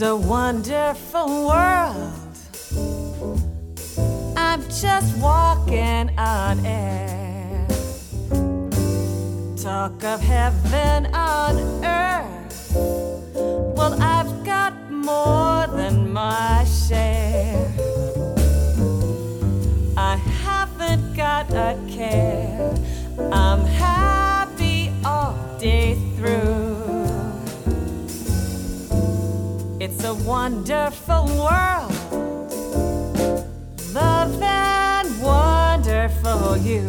a wonderful world. I'm just walking on air. Talk of heaven on earth. Well, I've got more than my share. I haven't got a care. I'm happy all day through. It's a wonderful world. Love and wonderful you.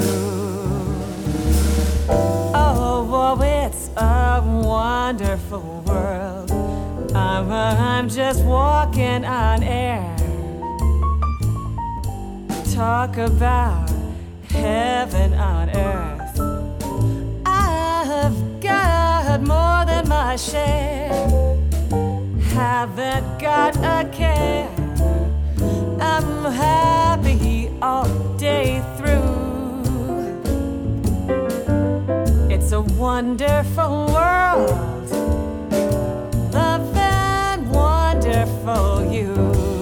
Oh, it's a wonderful world. I'm just walking on air. Talk about heaven on earth. I've got more than my share. Haven't got a care. I'm happy all day through. It's a wonderful world. Love and wonderful you.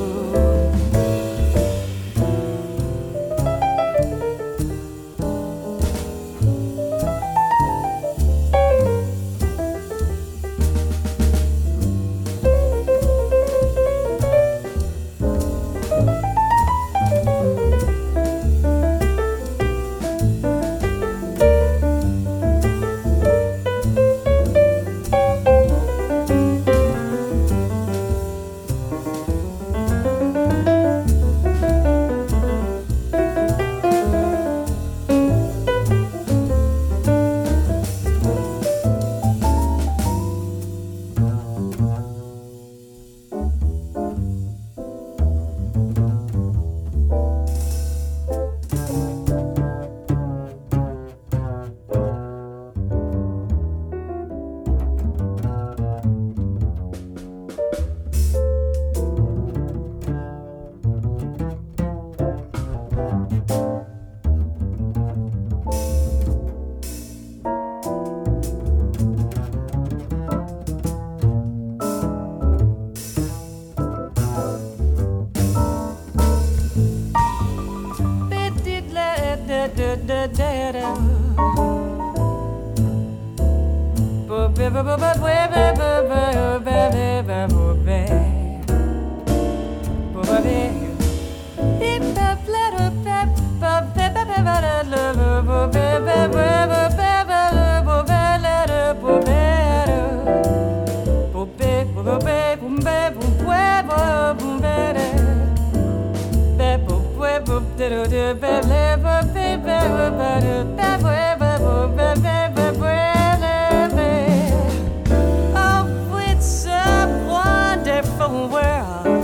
Oh, it's a wonderful world.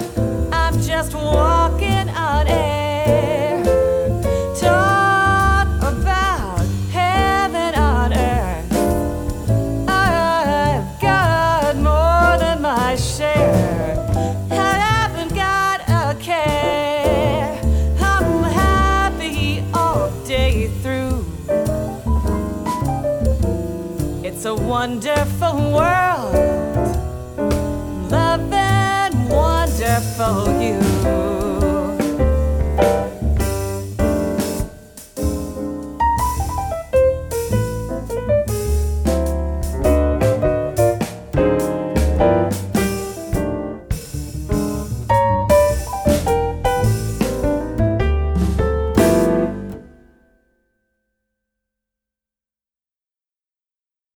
I'm just walking on air. Talk about heaven on earth. I've got more than my share. I haven't got a care. I'm happy all day through. It's a wonderful world. Love and wonderful you.